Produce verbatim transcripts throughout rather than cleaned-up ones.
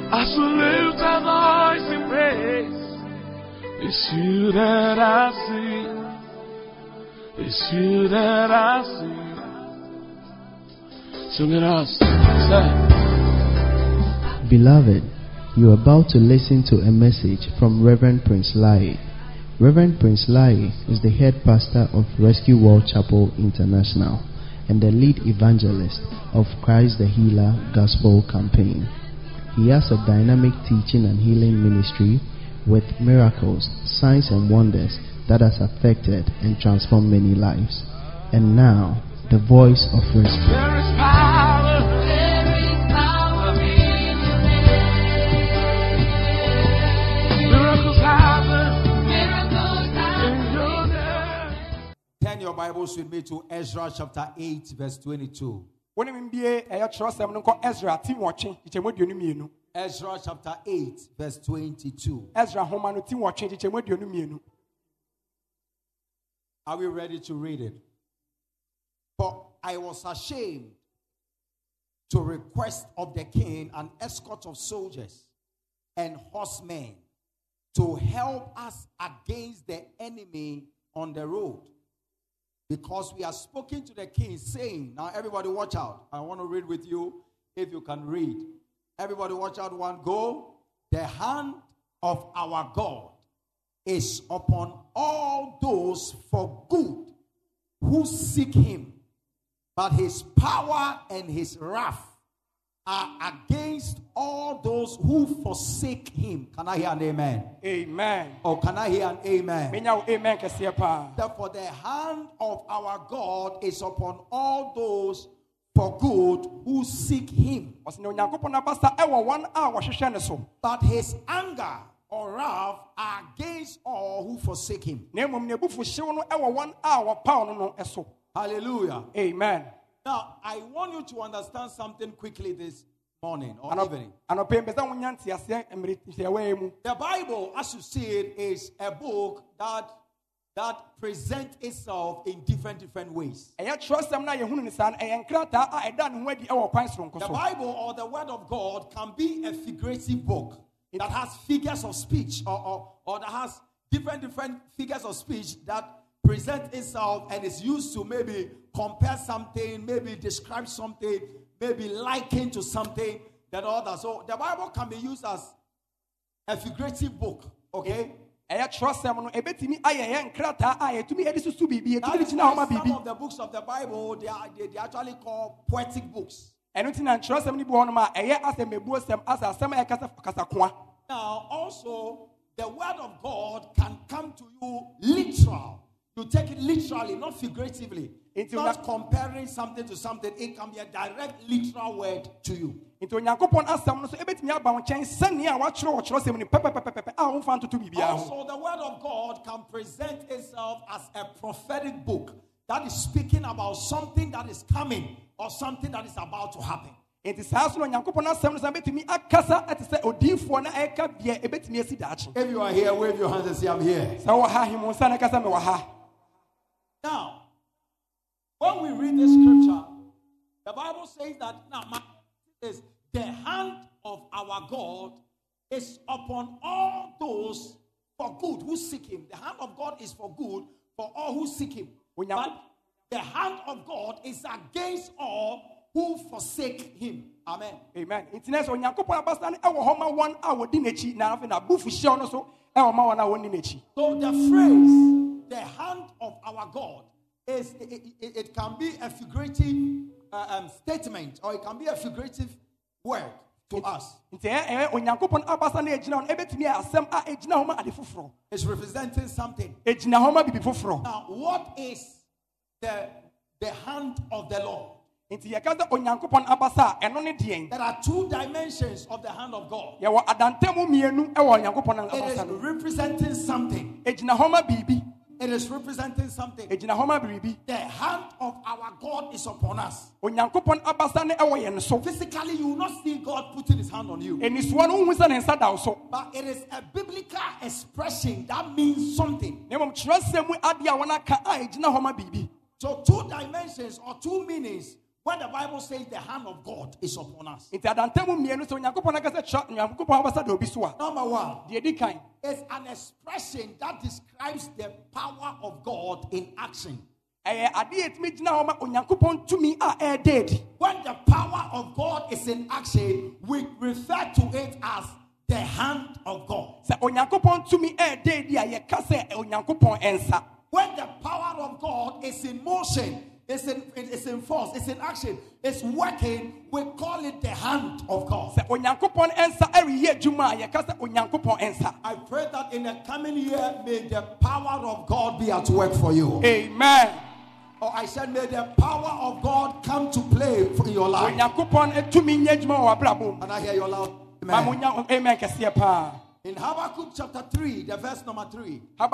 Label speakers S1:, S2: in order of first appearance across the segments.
S1: As we lift our voice in praise, it's you that I see. It's you that I see. Sing it out.
S2: Beloved, you are about to listen to a message from Reverend Prince Lai. Reverend Prince Lai is the head pastor of Rescue World Chapel International and the lead evangelist of Christ the Healer Gospel Campaign. He has a dynamic teaching and healing ministry with miracles, signs and wonders that has affected and transformed many lives. And now, the voice of rescue.
S1: There is power. There is power in your name. Miracles happen. Miracles happen in your name.
S3: Turn your Bibles with me to Ezra chapter eight, verse twenty-two. Ezra chapter eight, verse twenty-two. Are we ready to read it? For I was ashamed to request of the king an escort of soldiers and horsemen to help us against the enemy on the road. Because we have spoken to the king saying, now everybody watch out. I want to read with you if you can read. Everybody watch out, one go. The hand of our God is upon all those for good who seek him. But his power and his wrath are against all those who forsake him. Can I hear an amen?
S4: Amen.
S3: Or can I hear an amen?
S4: Amen.
S3: Therefore, the hand of our God is upon all those for good who seek him. But his anger or wrath are against all who forsake him. Hallelujah.
S4: Amen.
S3: Now, I want you to understand something quickly this morning or evening. The Bible, as you see it, is a book that that presents itself in different different ways. The Bible or the Word of God can be a figurative book that has figures of speech or, or, or that has different different figures of speech that present itself and is used to maybe compare something, maybe describe something, maybe liken to something that other. So the Bible can be used as a figurative book, okay? That is why some of the books of the Bible, they are they, they actually call poetic books. Now, also, the Word of God can come to you literal. You take it literally, not figuratively. It's not comparing something to something. It can be a direct, literal word to you. Also, the Word of God can present itself as a prophetic book that is speaking about something that is coming or something that is about to happen. If you are here, wave your hands and say, I'm here. Now, when we read this scripture, the Bible says that now my is the hand of our God is upon all those for good who seek him. The hand of God is for good for all who seek him. But the hand of God is against all who forsake him. Amen.
S4: Amen. So
S3: the phrase, the hand of our God, is it, it, it can be a figurative uh, um, statement or it can be a figurative word to us. It's representing something. Now, what is the, the hand of the Lord? There are two dimensions of the hand of God. It is representing something. It is representing something. The hand of our God is upon us. Physically, you will not see God putting his hand on you. But it is a biblical expression that means something. So two dimensions or two meanings when the Bible says the hand of God is upon us, number one, it's an expression that describes the power of God in action. When the power of God is in action, we refer to it as the hand of God. When the power of God is in motion, it's in, it's in force, it's in action, it's working, we call it the hand of God. I pray that in the coming year, may the power of God be at work for you. Amen. Or I said, may the power of God come to play for your life. And I hear you loud. Amen. In Habakkuk chapter three, the verse number three, all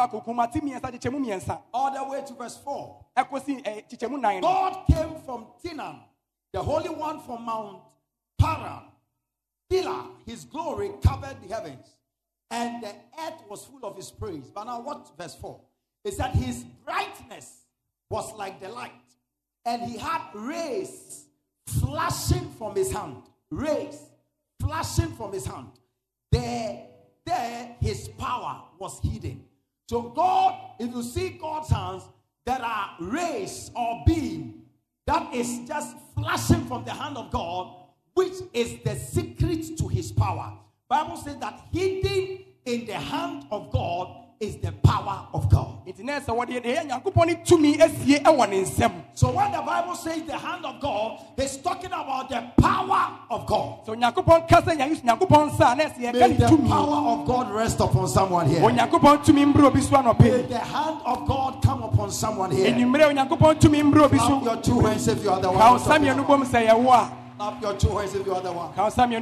S3: the way to verse four, God came from Tinan, the Holy One from Mount Paran. Tila, his glory covered the heavens, and the earth was full of his praise. But now what verse four? It said his brightness was like the light, and he had rays flashing from his hand. Rays flashing from his hand. There, there his power was hidden. So God, if you see God's hands, there are rays or beam that is just flashing from the hand of God, which is the secret to his power. Bible says that hidden in the hand of God is the power of God. So when the Bible says the hand of God, it's talking about the power of God. May the power of God rest upon someone here. May the hand of God come upon someone here. Clap your two hands if you are the one. Clap your two hands if you are the one.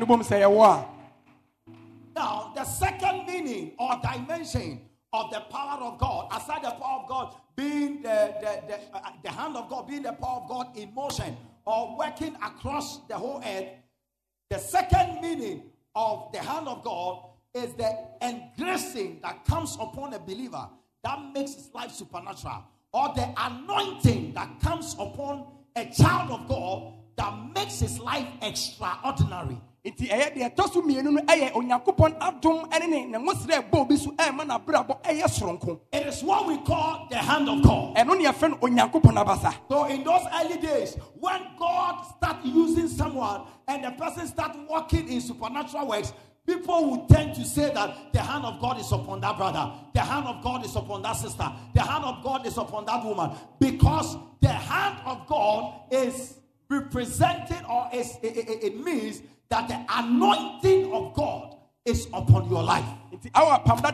S3: Now, the second meaning or dimension of the power of God, aside the power of God being the, the, the, uh, the hand of God, being the power of God in motion or working across the whole earth, the second meaning of the hand of God is the engracing that comes upon a believer that makes his life supernatural, or the anointing that comes upon a child of God that makes his life extraordinary. It is what we call the hand of God. So in those early days, when God started using someone and the person started walking in supernatural works, people would tend to say that the hand of God is upon that brother, the hand of God is upon that sister, the hand of God is upon that woman, because the hand of God is represented, or is, it, it, it means that the anointing of God is upon your life. I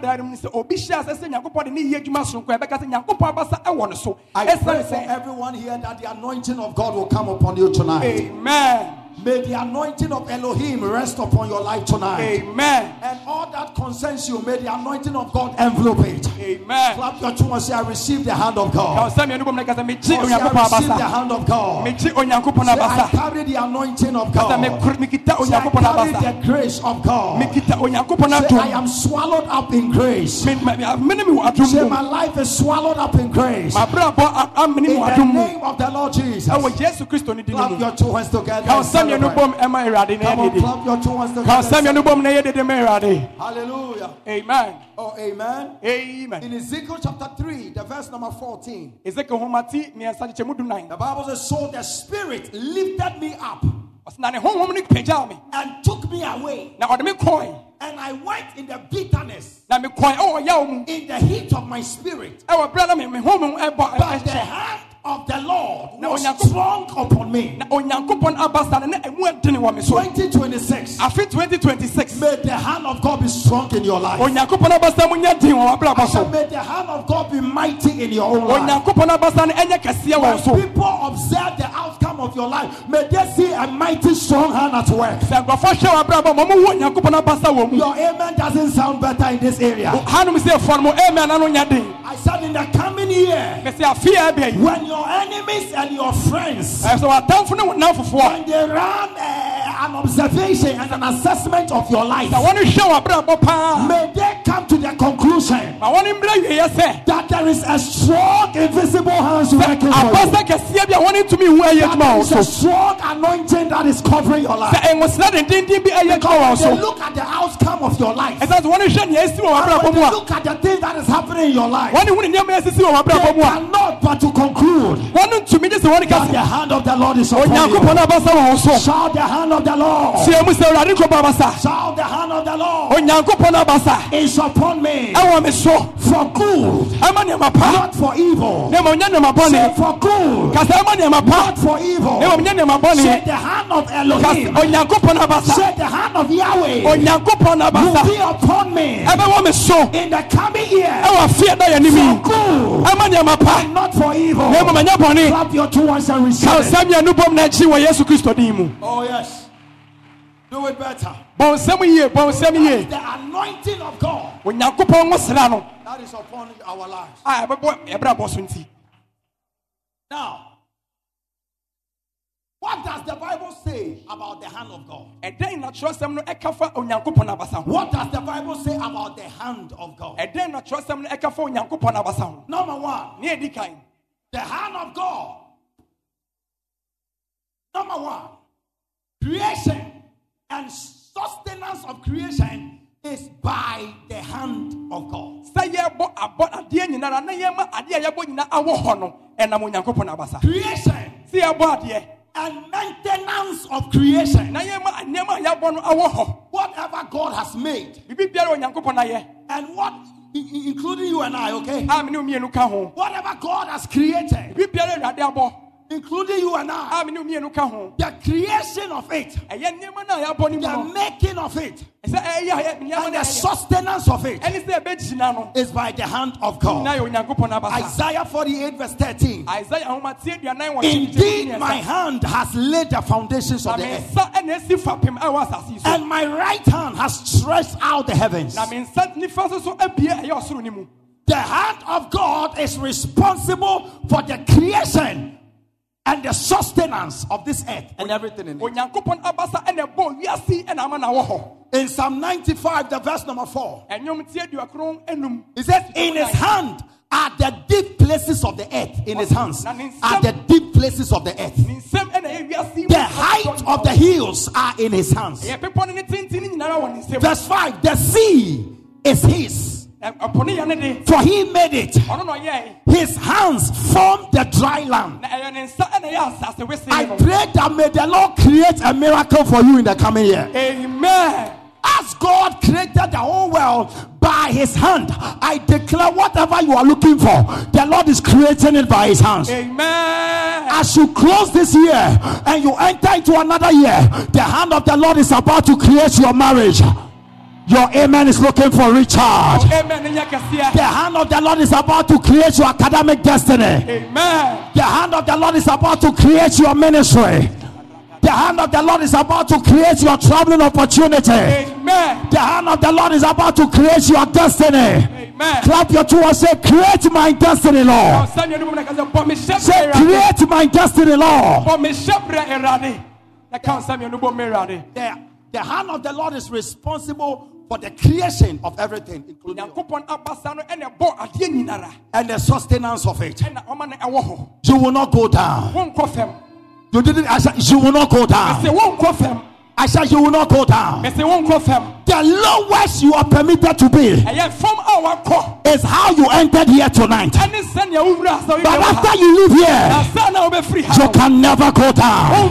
S3: pray for everyone here that the anointing of God will come upon you tonight. Amen. May the anointing of Elohim rest upon your life tonight. Amen. And all that concerns you, may the anointing of God envelope it. Amen. Clap your two and say, I receive the hand of God. Say, I receive the hand of God. Say, I carry the anointing of God. Say, I carry the grace of God. Say, I am swallowed up in grace. Say, my life is swallowed up in grace. In the name of the Lord Jesus. Clap your two hands together. Come on, clap your two hands together. Hallelujah. Amen. Oh, amen. Amen. In Ezekiel chapter three, the verse number fourteen, the Bible says, so the Spirit lifted me up and took me away. And I went in the bitterness, in the heat of my spirit. But the hand of the Lord was strong upon me. twenty twenty-six. twenty twenty-six. May the hand of God be strong in your life. May the hand of God be mighty in your own life. When people observe the outcome of your life, may they see a mighty strong hand at work. Your amen doesn't sound better in this area. I said in the coming year, when your enemies and your friends, when they run uh, an observation and an assessment of your life, may they come to the conclusion that there is a strong invisible hand working for you. That is a strong anointing that is covering your life. Because they look at the outcome of your life. And when they look at the thing that is happening in your life, they cannot but to conclude that the hand of the Lord is upon you. Shout the hand of the Lord. Shout the hand of the Lord is upon me for good, not for evil. Say for good, not for evil. Say the hand of Elohim, say the hand of Yahweh will be upon me in the coming year for good and not for evil. Clap your two hands and receive it. Oh yes. Do it better. The anointing of God that is upon our lives. Now, what does the Bible say about the hand of God? What does the Bible say about the hand of God? Number one, the hand of God. Number one, creation and sustenance of creation is by the hand of God. Creation and maintenance of creation. Whatever God has made, and what, including you and I, okay? Whatever God has created, including you and I, the creation of it, the making of it, and the sustenance of it is by the hand of God. Isaiah forty-eight verse thirteen. Indeed, my hand has laid the foundations of the earth, and my right hand has stretched out the heavens. The hand of God is responsible for the creation and the sustenance of this earth and everything in it. In Psalm ninety-five, the verse number four, it says, in his hand are the deep places of the earth. In his hands are the deep places of the earth. The height of the hills are in his hands. Verse five, the sea is his, for he made it. His hands formed the dry land. I pray that may the Lord create a miracle for you in the coming year. Amen. As God created the whole world by his hand, I declare whatever you are looking for, the Lord is creating it by his hands. Amen. As you close this year and you enter into another year, the hand of the Lord is about to create your marriage. Your amen is looking for recharge. The hand of the Lord is about to create your academic destiny. Amen. The hand of the Lord is about to create your ministry. The hand of the Lord is about to create your traveling opportunity. Amen. The hand of the Lord is about to create your destiny. Amen. Clap your two and say, create my destiny, Lord. Say, create my destiny, Lord. The, the hand of the Lord is responsible for the creation of everything, including and the sustenance of it. You will not go down. You didn't. I said you will not go down. I said you will not go down. The lowest you are permitted to be is how you entered here tonight. But after you leave here, you can never go down.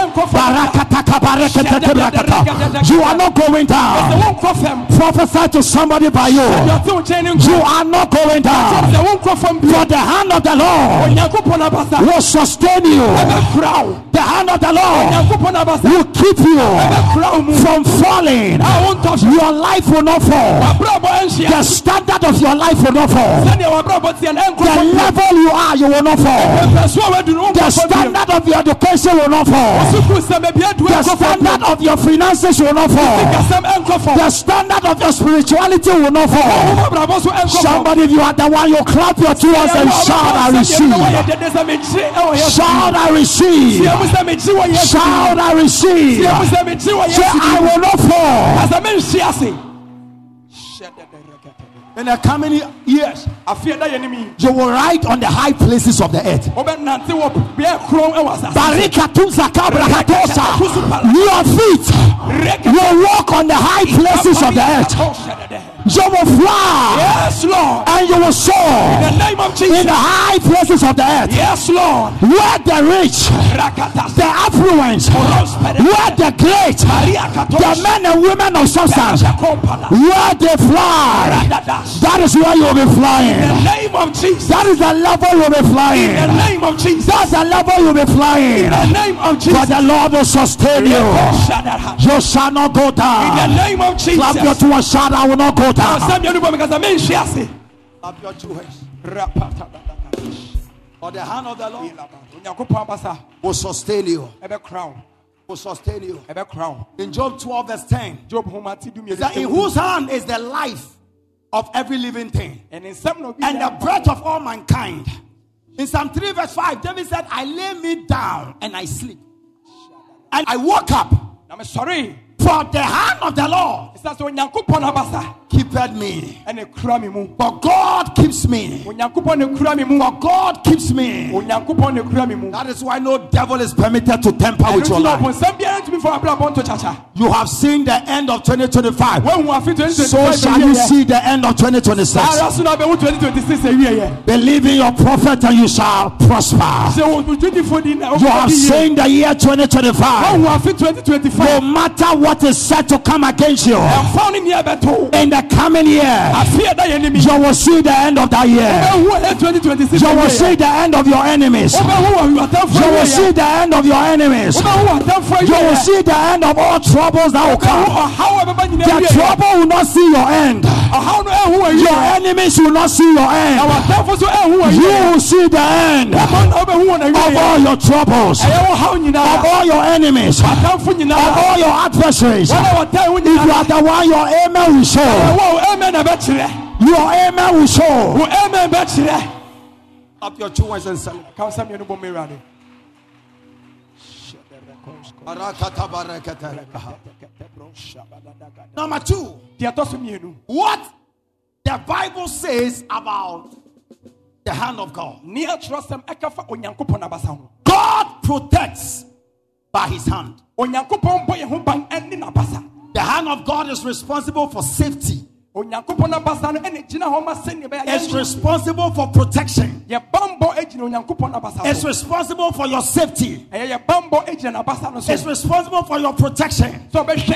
S3: You are not going down. Prophesy to somebody by you. You are not going down. For the hand of the Lord will sustain you. The hand of the Lord will keep you from falling. Your life will not fall. The standard of your life will not fall. The level you are, you will not fall. The standard of your education will not fall. The standard of your finances will not fall. The standard of your spirituality will not fall. Somebody, if you are the one, you clap your two hands and shout, I receive. Shout, I receive. Shout, I receive. Say, I will not fall. In the coming years, you will ride on the high places of the earth. Your feet will walk on the high places of the earth. You will fly, yes, Lord, and you will soar in the name of Jesus in the high places of the earth. Yes, Lord, where the rich, the affluent, where the great, the men and women of substance, where they fly, that is where you will be flying. In the name of Jesus, that is the level you will be flying. In the name of Jesus, that's the level you will be flying. In the name of Jesus, for the Lord will sustain you. You shall not go down. In the name of Jesus, clap your two and shout, I will not go down. Clap your two hands. For the hand of the Lord will sustain you. Will sustain you. In Job twelve verse ten, that in whose hand is the life of every living thing and the breath of all mankind. In Psalm three verse five, David said, I lay me down and I sleep, and I woke up. I'm sorry. For the hand of the Lord keepeth me. But God keeps me. But God keeps me. That is why no devil is permitted to tamper with your life. You have seen the end of twenty twenty-five. So shall you see the end of twenty twenty-six. Believe in your prophet and you shall prosper. You have seen the year twenty twenty-five. No matter what is set to come against you, in the coming year, you will see the end of that year. You will see the end of your enemies. You will see the end of your enemies. You will see the end of all troubles that will come. The trouble will not see your end. Your enemies will not see your end. You will see the end of all your troubles, of all your enemies, of all your adversaries. If you are the one, your amen will show. Your amen will show. Up your two hands and say, number two, what the Bible says about the hand of God. God protects by his hand. The hand of God is responsible for safety. It's responsible for protection. It's responsible for your safety. It's responsible for your protection.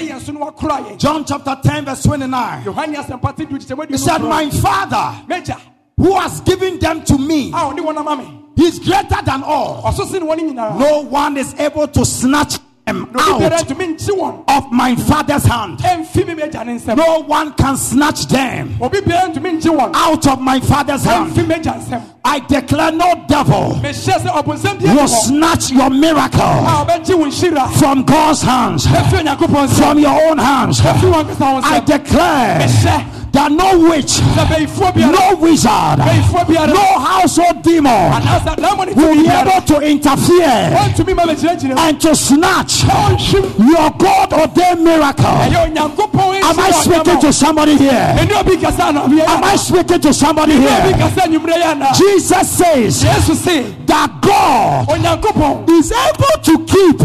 S3: John chapter ten verse twenty-nine. He said, my Father who has given them to me, he's greater than all. No one is able to snatch out of my Father's hand. No one can snatch them out of my Father's hand. I declare no devil will snatch your miracle from God's hands, from your own hands. I declare that no witch, no wizard, no household demon will be able to interfere and to snatch your God-ordained miracle. Am I speaking to somebody here? Am I speaking to somebody here? Jesus says that God is able to keep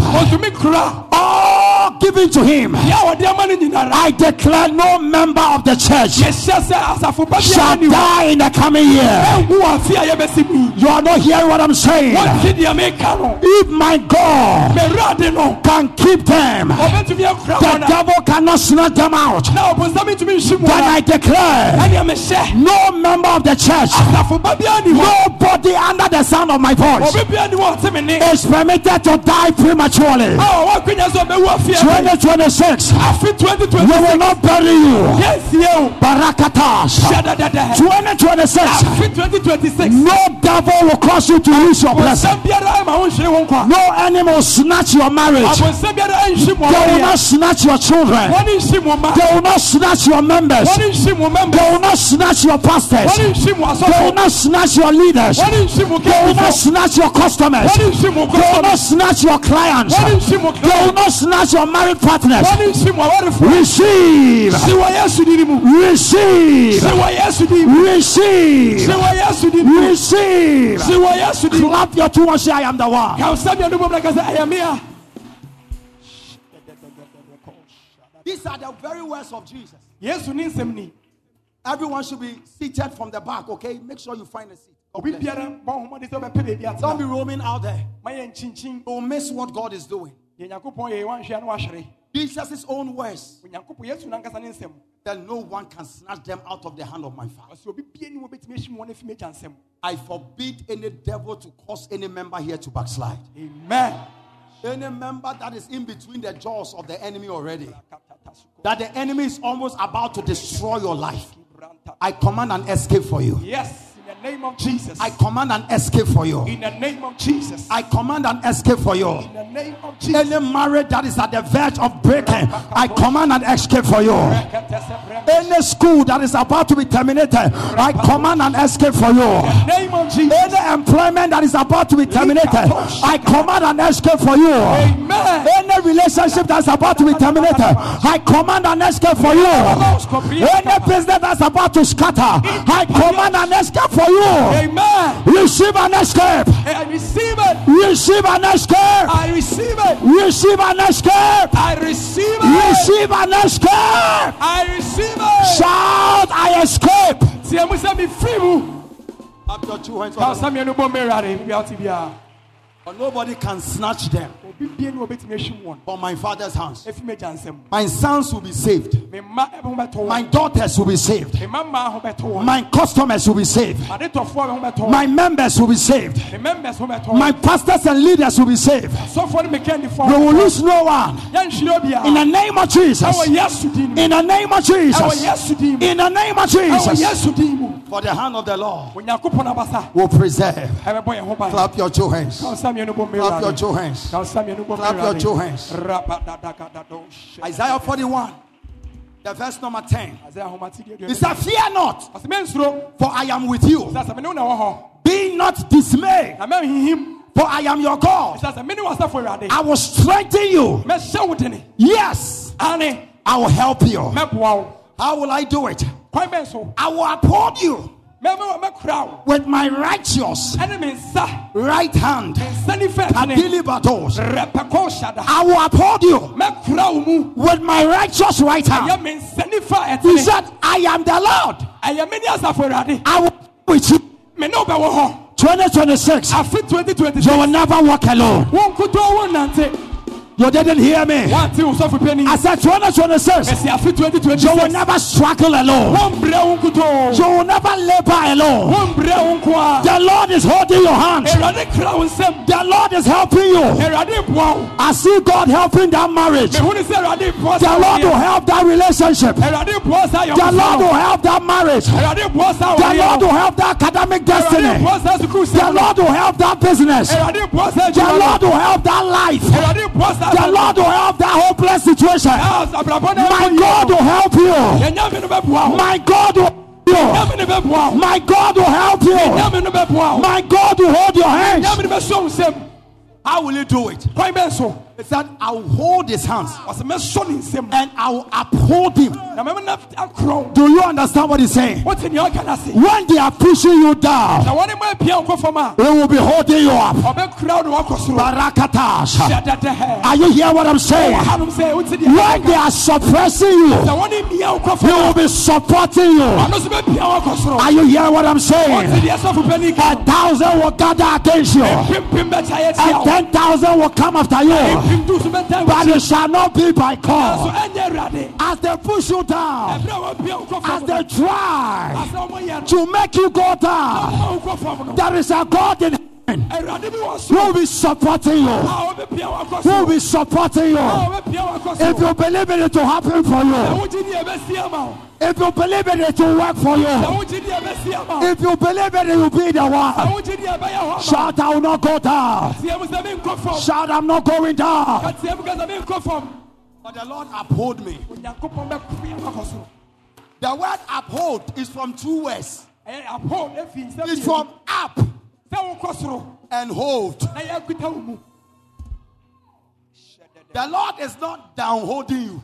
S3: all given to him. I declare no member of the church shall die in the coming year. You are not hearing what I'm saying. If my God can keep them, the devil cannot snatch them out. Then I declare no member of the church, nobody under the sound of my voice is permitted to die prematurely. twenty twenty-six, we will not bury you. Barakatas. twenty twenty-six, no devil will cause you to lose your blessing. No enemy will snatch your marriage. They will not snatch your children. They will not snatch your members. They will not snatch your pastors. They will not snatch your leaders. They will not snatch your customers. They will not snatch your clients. They will not snatch your married partners. Receive. Receive. Receive. Receive. Clap your two and say, I am the one. These are the very words of Jesus. Everyone should be seated from the back, okay? Make sure you find a seat. Don't be roaming out there. Don't miss what God is doing. Jesus' own words. That no one can snatch them out of the hand of my Father. I forbid any devil to cause any member here to backslide. Amen. Any member that is in between the jaws of the enemy already, that the enemy is almost about to destroy your life, I command an escape for you. Yes. In the name of Jesus. I command an escape for you. In the name of Jesus. I command an escape for you. In the name of Jesus. Any marriage that is at the verge of breaking, I command an escape for you. Any school that is about to be terminated, I command an escape for you. In the name of Jesus. Any employment that is about to be terminated, I command an escape for you. Amen. Any relationship that's about to be terminated, I command an escape for you. Any business that's about to scatter, I command an escape for you. Amen. Receive an escape. I receive it. Receive an escape. I receive it. Receive an escape. I receive it. Receive an escape. I receive it. Shout, I escape. Up your two hands. But nobody can snatch them from my Father's hands. My sons will be saved. My daughters will be saved. My customers will be saved. My members will be saved. My pastors and leaders will be saved. We will lose no one. In the name of Jesus. In the name of Jesus. In the name of Jesus. For the hand of the Lord will preserve. Clap your two hands. Clap your two hands. Clap your two hands. Isaiah forty-one, the verse number ten. He said, fear not, for I am with you. Be not dismayed, for I am your God. I will strengthen you. Yes, I will help you. How will I do it? I will uphold you with my righteous right hand. I will uphold you with my righteous right hand. He said, I am the Lord. I will be with you. twenty twenty-six, you will never walk alone. You didn't hear me. I said twenty twenty-six, you will never struggle alone. You will never labor alone. The Lord is holding your hand. The Lord is helping you. I see God helping that marriage. The Lord will help that relationship. The Lord will help that marriage. The Lord will help that academic destiny. The Lord will help that business. The Lord will help that life. The Lord will help that hopeless situation. My God will help you. My God will help you. My God will help you. My God will hold your hands. How will you do it? It said, I will hold his hands and I will uphold him. Do you understand what he's saying? When they are pushing you down, they will be holding you up. Barakatash. Are you hearing what I'm saying? When they are suppressing you, they will be supporting you. Are you hearing what I'm saying? A thousand will gather against you, and ten thousand will come after you. But it shall not be by call. As they push you down, as they try to make you go down, there is a God in heaven who will be supporting you. Who will be supporting you. If you believe in it to happen for you, if you believe in it to work for you, if you believe in it, you'll be the one. Shout, I will not go down. Shout, I'm not going down. But the Lord uphold me. The word uphold is from two words. It's from up and hold. The Lord is not down holding you.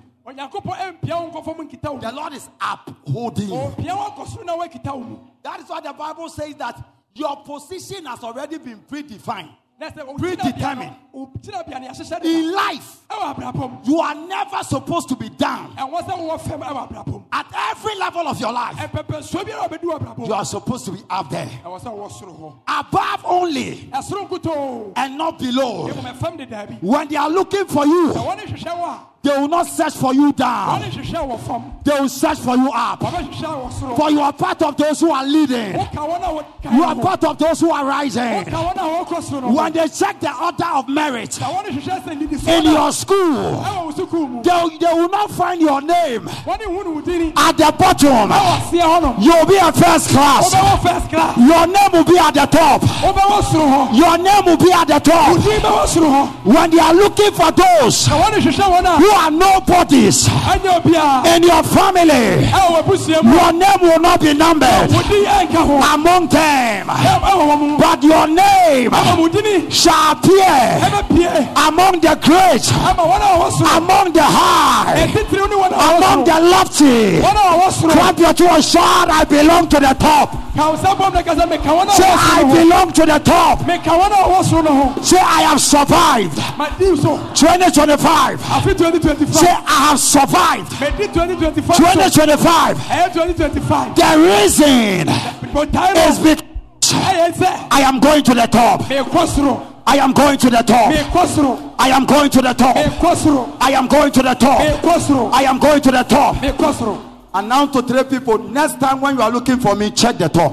S3: The Lord is upholding you. That is why the Bible says that your position has already been predefined, predetermined. In life, you are never supposed to be down. At every level of your life, you are supposed to be up there. Above only and not below. When they are looking for you, they will not search for you down. They will search for you up. For you are part of those who are leading. You are part of those who are rising. When they check the order of merit in your school, they, they will not find your name at the bottom. You will be a first class. Your name will be at the top. Your name will be at the top. When they are looking for those who are nobodies in your family, your name will not be numbered among them, but your name shall appear among the great, among the high, among the lofty. Clap your two and shout, I belong to the top. Say, I belong to the top. Say, I have survived twenty twenty-five. Say, I have survived twenty twenty-five. The reason is because I am going to the top. I am going to the top. I am going to the top. I am going to the top. I am going to the top. Announce to three people, next time when you are looking for me, check the top.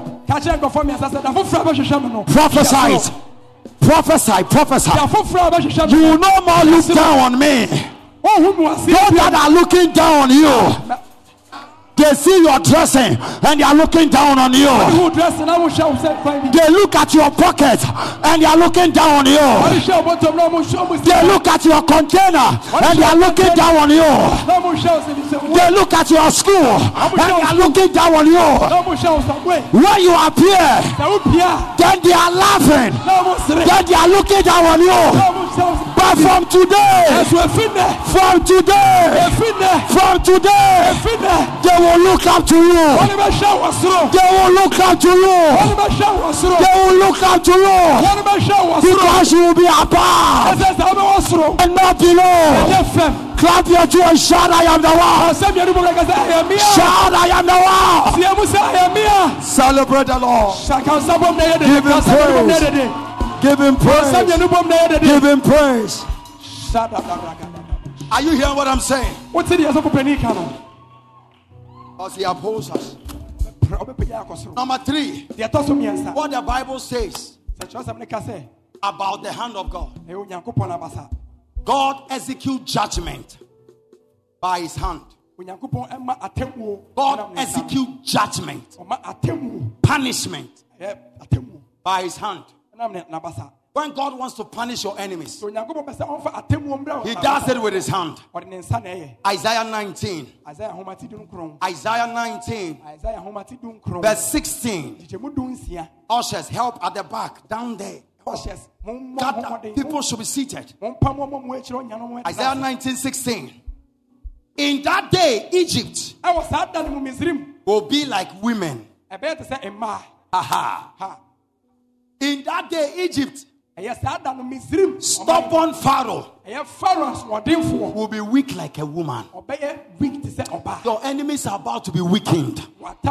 S3: Prophesy it. Prophesy, prophesy. You will no more look down on me. Those that are looking down on you, they see your dressing and they are looking down on you. They look at your pocket and they are looking down on you. They look at your container and they are looking down on you. They look at your school and they are looking down on you. When you appear, then they are laughing. Then they are looking down on you. But from today, from today, from today, they will look up to you. They will look up to you. They will look up to you. Because you will be above and not below. Clap your two and shout, I am the one. Shout, I am the one. Celebrate the Lord. Give him praise. Give him praise. Give him praise. Are you hearing what I'm saying? Because he upholds us. Number three, what the Bible says about the hand of God. God executes judgment by his hand. God executes judgment, punishment by his hand. When God wants to punish your enemies, he does it with his hand. Isaiah nineteen. Isaiah nineteen. Verse sixteen. Ushers, help at the back, down there. God, people should be seated. Isaiah nineteen sixteen. In that day, Egypt will be like women. Aha. In that day, Egypt, stubborn Pharaoh will be weak like a woman. Your enemies are about to be weakened.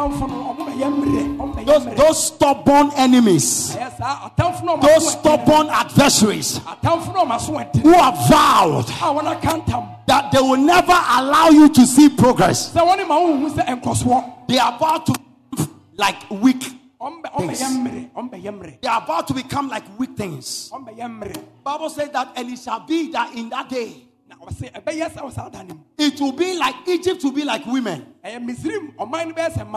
S3: Those, those stubborn enemies, those stubborn adversaries who have vowed that they will never allow you to see progress, they are about to be like weak things. They are about to become like weak things. Bible says that, and it shall be that in that day, it will be like Egypt will be like women, and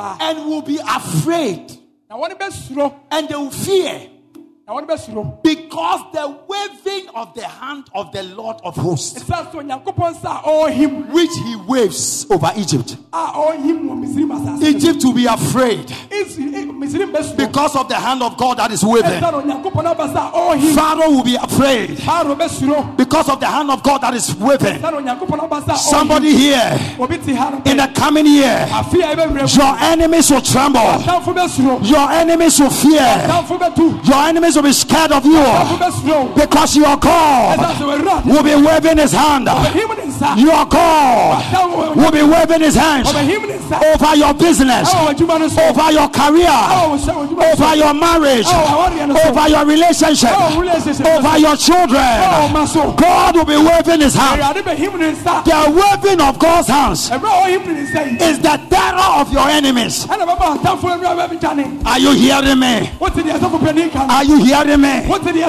S3: will be afraid, and they will fear, Because the waving of the hand of the Lord of hosts, which he waves over Egypt. Egypt will be afraid because of the hand of God that is waving. Pharaoh will be afraid because of the hand of God that is waving. Somebody here, in the coming year, your enemies will tremble. Your enemies will fear. Your enemies will be scared of you because your God will be waving his hand. Your God will be waving his hands over your business, over your career, over your marriage, over your relationship, over your children. God will be waving his hand. The waving of God's hands is the terror of your enemies. Are you hearing me? Are you hearing me?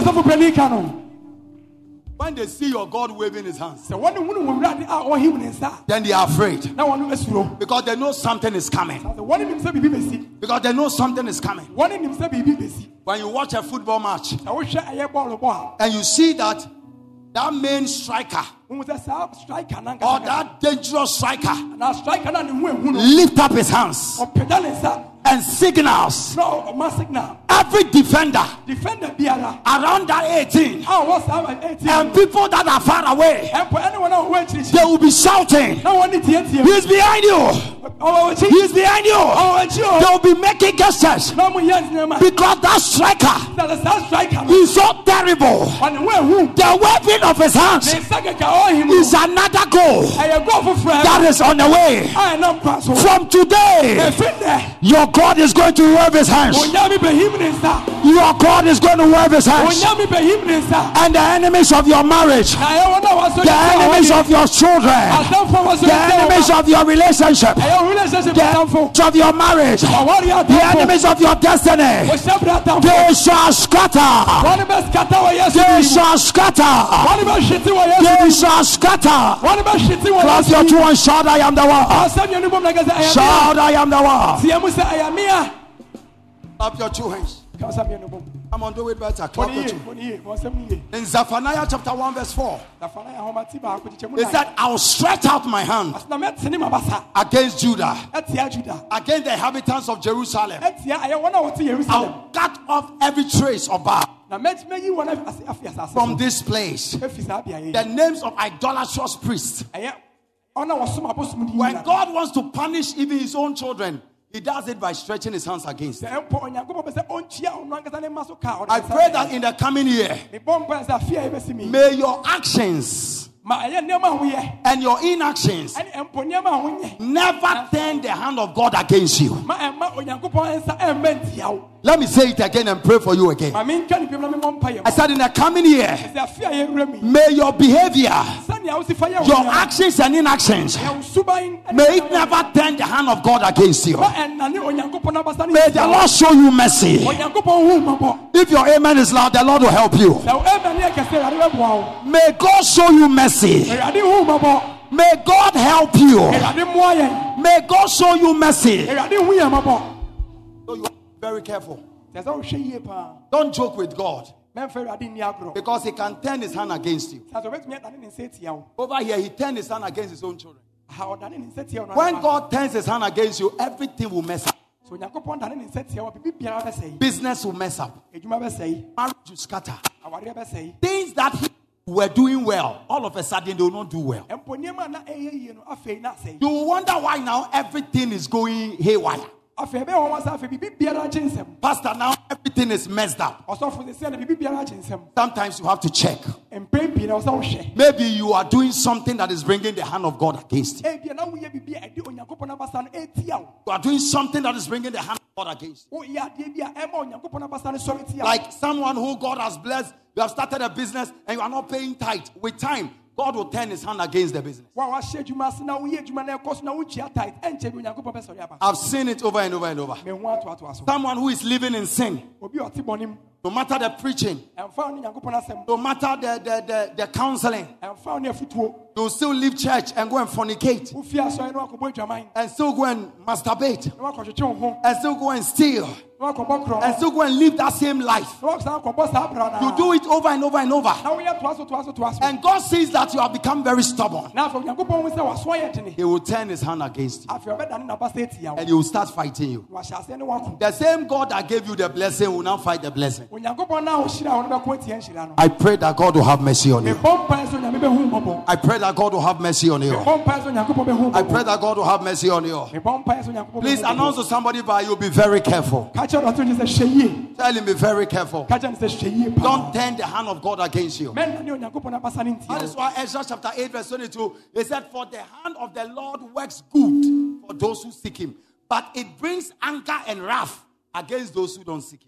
S3: When they see your God waving his hands, then they are afraid because they know something is coming. Because they know something is coming. When you watch a football match and you see that that main striker or that dangerous striker lift up his hands and signals every defender around that eighteen and people that are far away, they will be shouting, he's behind you, he's behind you. They will be making gestures because that striker is so terrible. The weapon of his hands is another goal that is on the way. From today, your God is going to wave his hands. Your God is going to wave his hands. And the enemies of your marriage, the enemies of your children, the enemies of your relationship, the enemies of your marriage, the enemies of your destiny, they shall scatter. They shall scatter. They shall scatter. Clap your two and shout, I am the one. Shout, I am the one. Clap your two hands. Come on, do it better. Clap your two. In Zephaniah chapter one verse four, it said, I'll stretch out my hand against Judah, against the inhabitants of Jerusalem. I'll cut off every trace of Baal from this place. The names of idolatrous priests. When God wants to punish even his own children, he does it by stretching his hands against them. I pray that in the coming year, may your actions and your inactions never turn the hand of God against you. Let me say it again and pray for you again. I said in the coming year, may your behavior, your actions and inactions, may it never turn the hand of God against you. May the Lord show you mercy. If your amen is loud, the Lord will help you. May God show you mercy. May God help you. May God show you mercy. So you are very careful. Don't joke with God, because he can turn his hand against you. Over here, he turned his hand against his own children. When God turns his hand against you, everything will mess up. Business will mess up. Marriage will scatter. Things that he were doing well, all of a sudden they will not do well. You wonder why now everything is going haywire. Pastor, now everything is messed up. Sometimes you have to check. Maybe you are doing something that is bringing the hand of God against you. You are doing something that is bringing the hand of God against you. Like someone who God has blessed, you have started a business and you are not paying tithe. With time, God will turn his hand against the business. I've seen it over and over and over. Someone who is living in sin, no matter the preaching, no matter the, the, the, the counseling, you'll still leave church and go and fornicate, and still go and masturbate, and still go and steal, and still go and live that same life. You do it over and over and over. And God sees that you have become very stubborn. He will turn his hand against you. And he will start fighting you. The same God that gave you the blessing will now fight the blessing. I pray that God will have mercy on you. I pray that God will have mercy on you. I pray that God will have mercy on you. Please announce to somebody by you, be very careful. Tell him, be very careful. Don't turn the hand of God against you. That is why Ezra chapter eight verse twenty-two, it said, for the hand of the Lord works good for those who seek him, but it brings anger and wrath against those who don't seek him.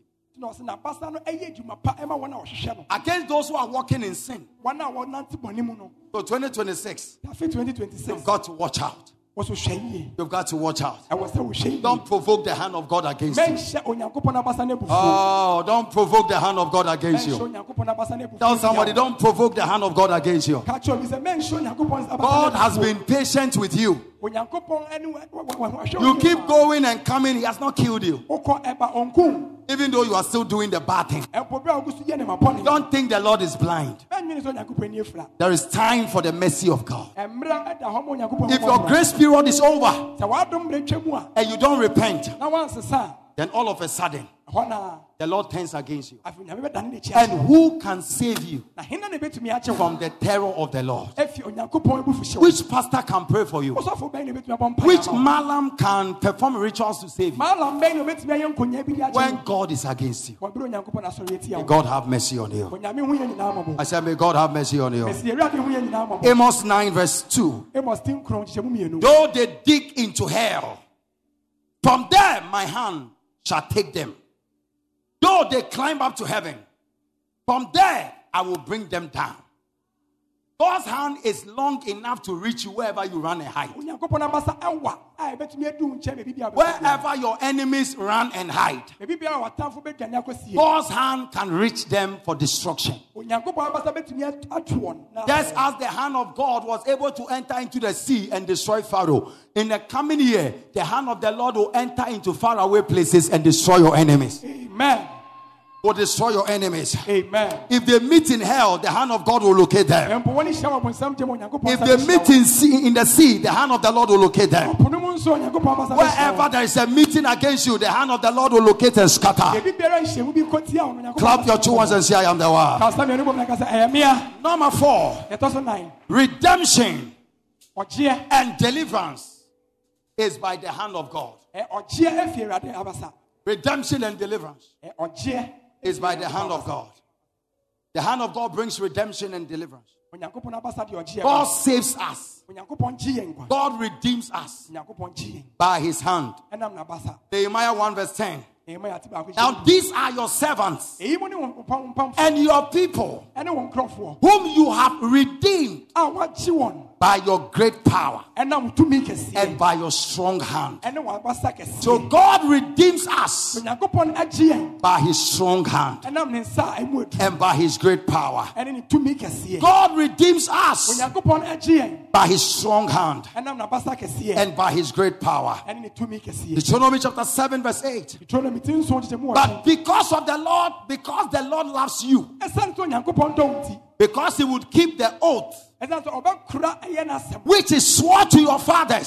S3: Against those who are walking in sin. So twenty twenty-six, you've got to watch out. You've got to watch out. Don't provoke the hand of God against you. Oh, don't provoke the hand of God against you. Tell somebody, don't provoke the hand of God against you. God has been patient with you. You keep going and coming, he has not killed you. Even though you are still doing the bad thing. Don't think the Lord is blind. There is time for the mercy of God. If your grace period is over and you don't repent, then all of a sudden the Lord turns against you. And who can save you from the terror of the Lord? Which pastor can pray for you? Which malam can perform rituals to save you? When God is against you. May God have mercy on you. I said, may God have mercy on you. Amos nine verse two. Though they dig into hell, from there my hand shall take them. Though they climb up to heaven, from there I will bring them down. God's hand is long enough to reach you wherever you run and hide. Wherever your enemies run and hide, God's hand can reach them for destruction. Just as the hand of God was able to enter into the sea and destroy Pharaoh, in the coming year, the hand of the Lord will enter into faraway places and destroy your enemies. Amen. Will destroy your enemies. Amen. If they meet in hell, the hand of God will locate them. If they meet in, sea, in the sea, the hand of the Lord will locate them. Wherever there is a meeting against you, the hand of the Lord will locate and scatter. Clap your two hands and say, I am the one. Number four, redemption and deliverance is by the hand of God. Redemption and deliverance is by the hand of God. The hand of God brings redemption and deliverance. God saves us. God redeems us by his hand. Nehemiah one verse ten. Now these are your servants and your people whom you have redeemed by your great power and by your strong hand. So God redeems us by his strong hand and by his great power. God redeems us by his strong hand and by his great power. Deuteronomy chapter seven verse eight. But because of the Lord, because the Lord loves you, because he would keep the oath which is swore to your fathers,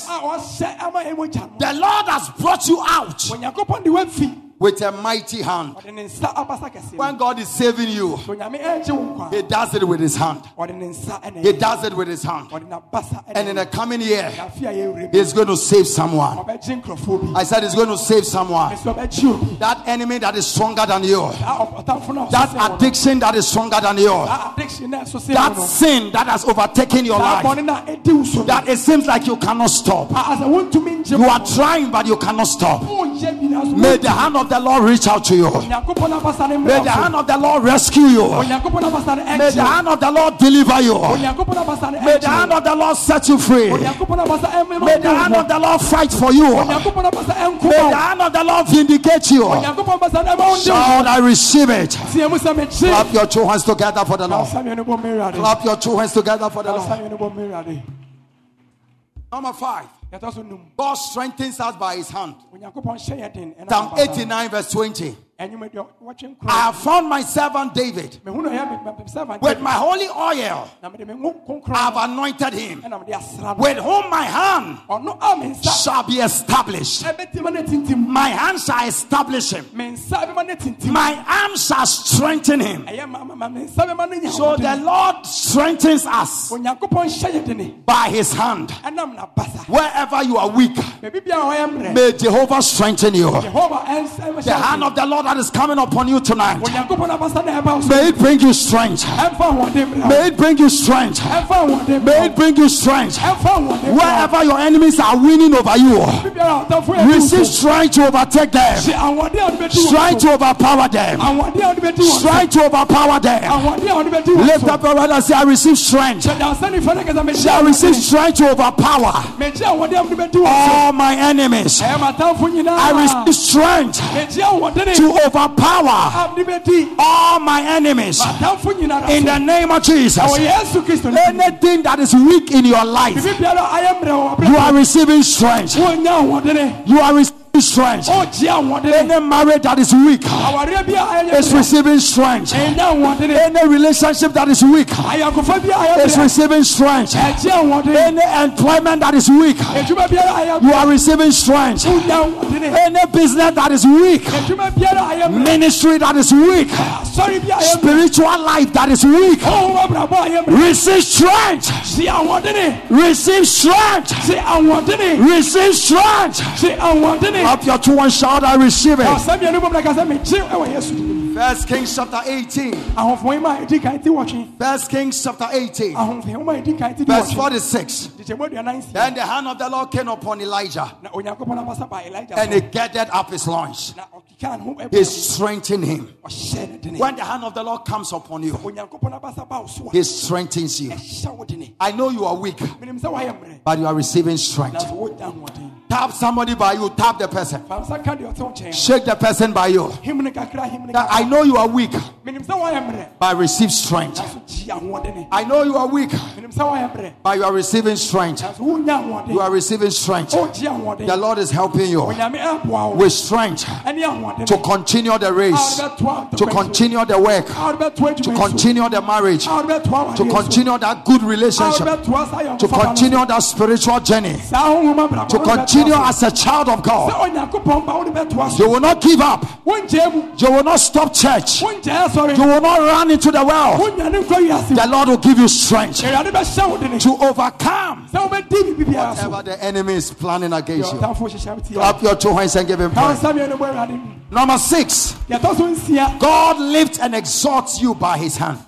S3: the Lord has brought you out with a mighty hand. When God is saving you, he does it with his hand. He does it with his hand. And in the coming year, he's going to save someone. I said he's going to save someone. That enemy that is stronger than you, that addiction that is stronger than you, that sin that has overtaken your life, that it seems like you cannot stop. You are trying but you cannot stop. May the hand of the Lord reach out to you. May the hand of the Lord rescue you. May the hand of the Lord deliver you. May the hand of the Lord set you free. May the hand of the Lord fight for you. May the hand of the Lord vindicate you. Shout, I receive it. Clap your two hands together for the Lord. Clap your two hands together for the Lord. Number five. God strengthens us by his hand. Psalm eighty-nine verse twenty. I have found my servant David. With my holy oil, I have anointed him. With whom my hand shall be established. My hand shall establish him. My arm shall strengthen him. So the Lord strengthens us by his hand. Wherever you are weak, may Jehovah strengthen you. The hand of the Lord that is coming upon you tonight, may it bring you strength. May it bring you strength. May it bring you strength. Wherever your enemies are winning over you, receive strength to overtake them, strength to overpower them, strength to overpower them. Lift up your right and say, I receive strength. Say, I receive strength to overpower all my enemies. I receive strength to overpower all my enemies. In the name of Jesus. Anything that is weak in your life, you are receiving strength. You are receiving strength. Any marriage that is weak is receiving strength. Any relationship that is weak is receiving strength. Any employment that is weak, you are receiving strength. Any business that is weak, ministry that is weak, spiritual life that is weak, receive strength. Receive strength. Receive strength. Up your two and shout, I receive it. First Kings chapter eighteen. First Kings chapter eighteen. Verse forty-six. Then the hand of the Lord came upon Elijah, and he gathered up his loins. He strengthened him. When the hand of the Lord comes upon you, he strengthens you. I know you are weak, but you are receiving strength. Tap somebody by you. Tap the person. Shake the person by you. I know you are weak, but receive strength. I know you are weak, but you are receiving strength. You are receiving strength. The Lord is helping you with strength to continue the race, to continue the work, to continue the marriage, to continue that good relationship, to continue that spiritual journey, to continue as a child of God. You will not give up. You will not stop church. You will not run into the world. The Lord will give you strength to overcome whatever the enemy is planning against you. Clap your two hands and give him praise. Number six, God lifts and exalts you by his hand.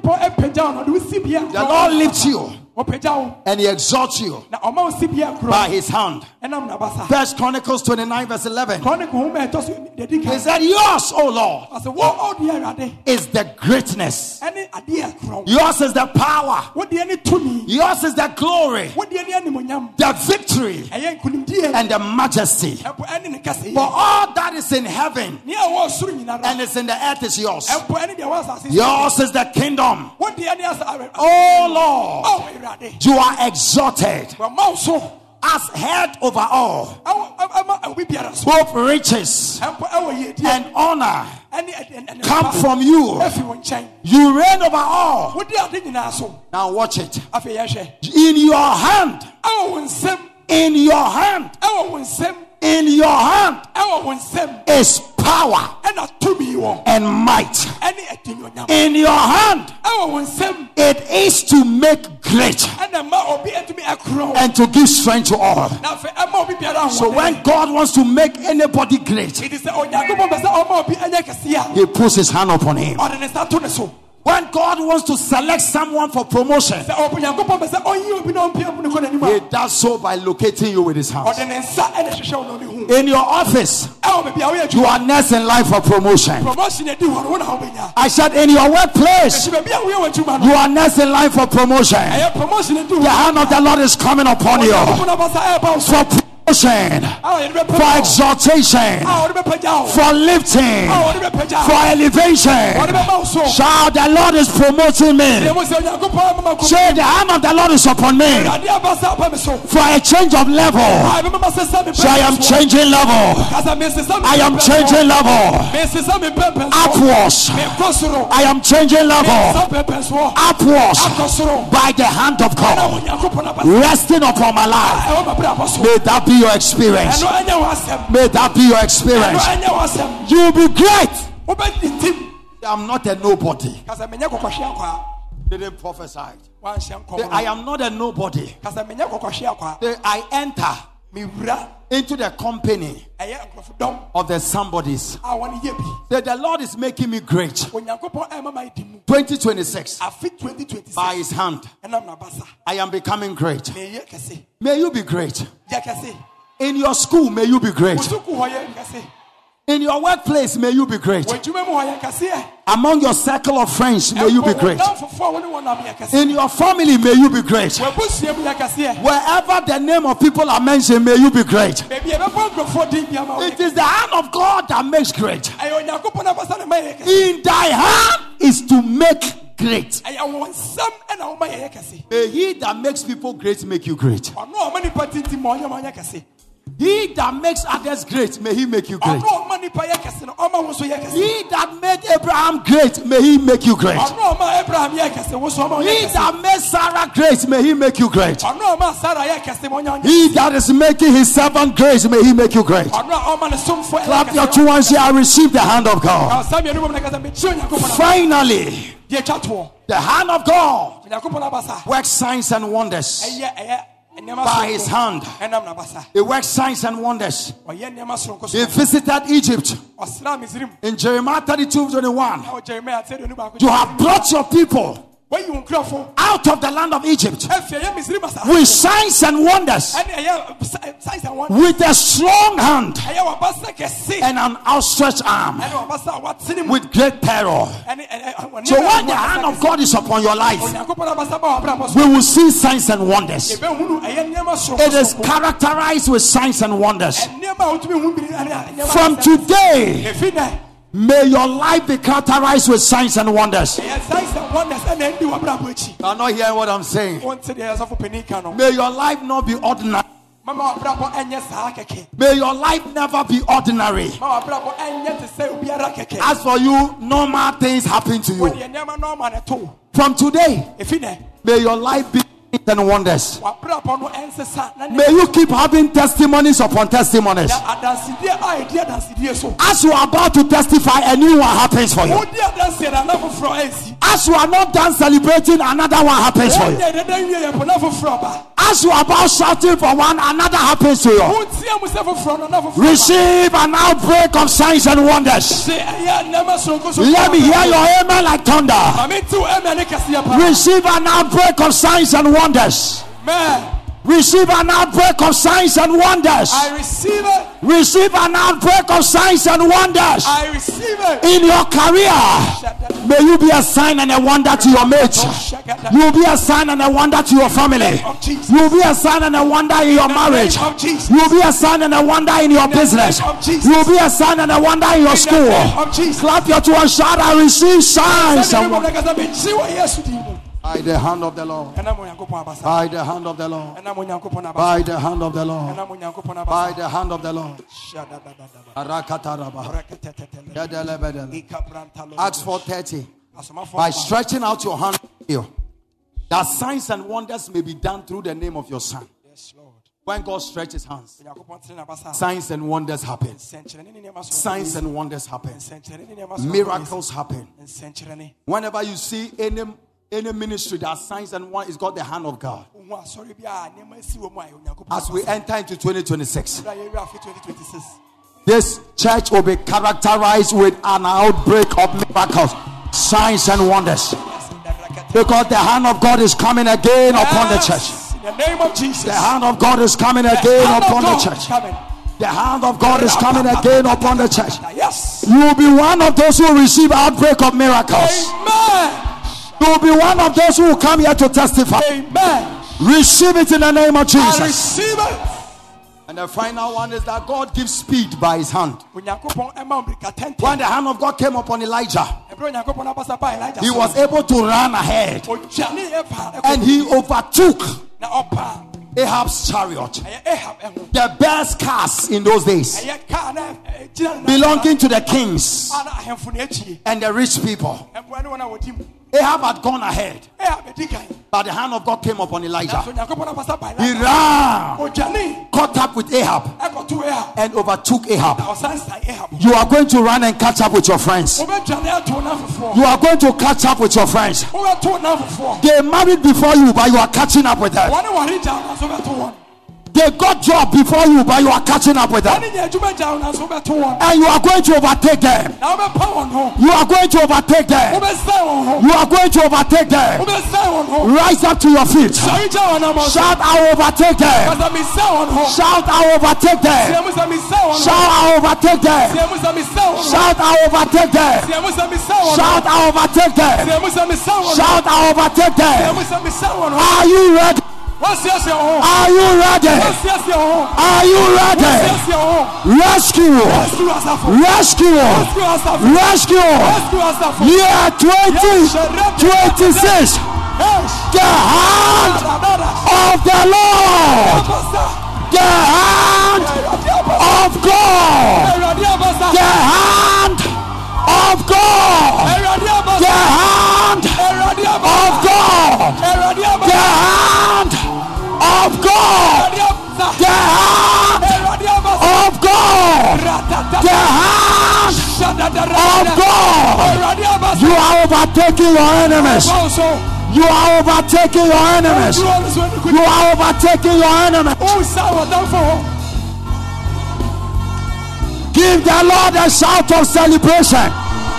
S3: The Lord lifts you and he exalts you by his hand. First Chronicles twenty-nine verse eleven. He said, yours, O Lord, is the greatness. Yours is the power. Yours is the glory, the victory, and the majesty. For all that is in heaven and is in the earth is yours. Yours is the kingdom. Oh Lord, you are exalted as head over all. Both riches and honor come from you. You reign over all. Now watch it. In your hand, in your hand, in your hand is power and might. In your hand it is to make great and to give strength to all. So when God wants to make anybody great, he puts his hand upon him. When God wants to select someone for promotion, he does so by locating you with his hand. In your office, you are next in line for promotion. I said, in your workplace, you are next in line for promotion. The hand of the Lord is coming upon you for for exaltation, for lifting, for elevation. Shout, the Lord is promoting me. Say, the hand of the Lord is upon me for a change of level. Say, I am changing level. I am changing level. Upwards. I am changing level. Upwards by the hand of God resting upon my life. May that be your experience. May that be your experience. You will be great. I'm not a nobody. They didn't prophesy. I am not a nobody. I enter into the company of the somebodies. That the Lord is making me great. twenty twenty-six, by His hand, I am becoming great. May you be great. In your school, may you be great. In your workplace, may you be great. Among your circle of friends, may you be great. In your family, may you be great. Wherever the name of people are mentioned, may you be great. It is the hand of God that makes great. In thy hand is to make great. May He that makes people great make you great. He that makes others great, may He make you great. He that made Abraham great, may He make you great. He that made Sarah great, may He make you great. He that is making His servant great, may He make you great. Clap your two hands here. I receive the hand of God. Finally, the hand of God works signs and wonders. By His hand, He works signs and wonders. He visited Egypt in Jeremiah thirty-two twenty-one to have brought your people out of the land of Egypt with signs and wonders, with a strong hand and an outstretched arm, with great terror. So when the hand of God is upon your life, we will see signs and wonders. It is characterized with signs and wonders. From today, may your life be characterized with signs and wonders. You are not hearing what I'm saying. May your life not be ordinary. May your life never be ordinary. As for you, normal things happen to you. From today, may your life be and wonders. May you keep having testimonies upon testimonies. As you are about to testify, a new one happens for you. As you are not done celebrating, another one happens for you. As you are about shouting for one, another happens to you. Receive an outbreak of signs and wonders. Let me hear your amen like thunder. Receive an outbreak of signs and wonders. Wonders. Man. Receive an outbreak of signs and wonders.
S1: I receive it.
S3: Receive an outbreak of signs and wonders.
S1: I receive it.
S3: In your career, may you be a sign and a wonder to your mates. You will be a sign and a wonder to your family. You will be a sign and a wonder in your marriage. You will be a sign and a wonder in your business. You will be a sign and a wonder in your school. Clap your two and shout, I receive signs and wonders. By the hand of the Lord. By the hand of the Lord. By the hand of the Lord. By the hand of the Lord. Acts four thirty. By stretching out your hand, that signs and wonders may be done through the name of your Son. When God stretches hands, signs and wonders happen. Signs and wonders happen. Miracles happen. Whenever you see any Any ministry that signs and one is got the hand of God. As we enter into twenty twenty-six, this church will be characterized with an outbreak of miracles, signs and wonders. Because the hand of God is coming again upon the church.
S1: In the name of Jesus.
S3: The hand of God is coming again upon the church. The hand of God is coming again upon the church.
S1: Yes.
S3: You will be one of those who will receive outbreak of miracles.
S1: Amen.
S3: You will be one of those who will come here to testify.
S1: Amen.
S3: Receive it in the name of Jesus.
S1: I receive it.
S3: And the final one is that God gives speed by his hand. When the hand of God came upon Elijah, he was able to run ahead and he overtook Ahab's chariot. The best cars in those days, belonging to the kings and the rich people. Ahab had gone ahead, but the hand of God came upon Elijah. He ran, caught up with Ahab, and overtook Ahab. You are going to run and catch up with your friends. You are going to catch up with your friends. They married before you, but you are catching up with them. They got job before you, but you are catching up with them. And you are going to overtake them. You are going to overtake them. You are going to overtake them. Rise up to your feet. Shout, I overtake them. Shout, I overtake them. Shout, I overtake them. Shout, I overtake them. Shout, I overtake them. Shout, I overtake them. Are you ready? Are you ready? Are you ready? Rescue! Rescue! Rescue! Year twenty twenty-six. The hand of the Lord. The hand of God. The hand of God. The hand of God. The hand of God. The hand of God. The hand of God. You are overtaking your enemies. You are overtaking your enemies. You are overtaking your enemies. Give the Lord a shout of celebration.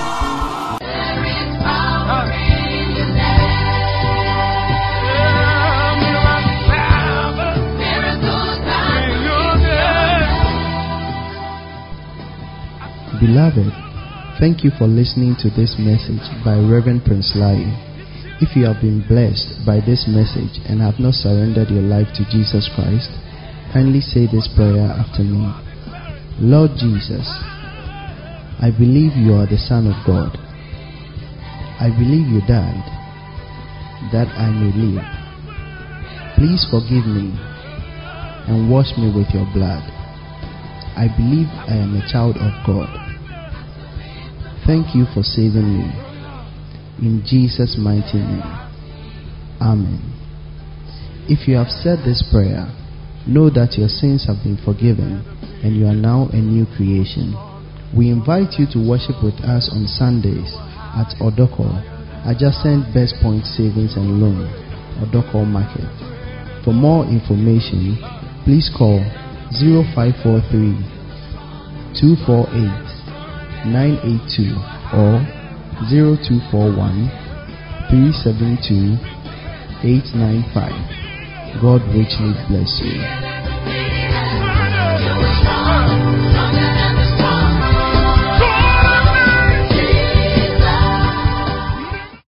S2: Beloved, thank you for listening to this message by Reverend Prince Lai. If you have been blessed by this message and have not surrendered your life to Jesus Christ, kindly say this prayer after me. Lord Jesus, I believe you are the Son of God. I believe you died that I may live. Please forgive me and wash me with your blood. I believe I am a child of God. Thank you for saving me. In Jesus' mighty name. Amen. If you have said this prayer, know that your sins have been forgiven and you are now a new creation. We invite you to worship with us on Sundays at Odoko, adjacent Best Point Savings and Loan, Odoko Market. For more information, please call zero five four three, two four eight, nine eight two or zero two four one, three seven two, eight nine five. God richly bless you.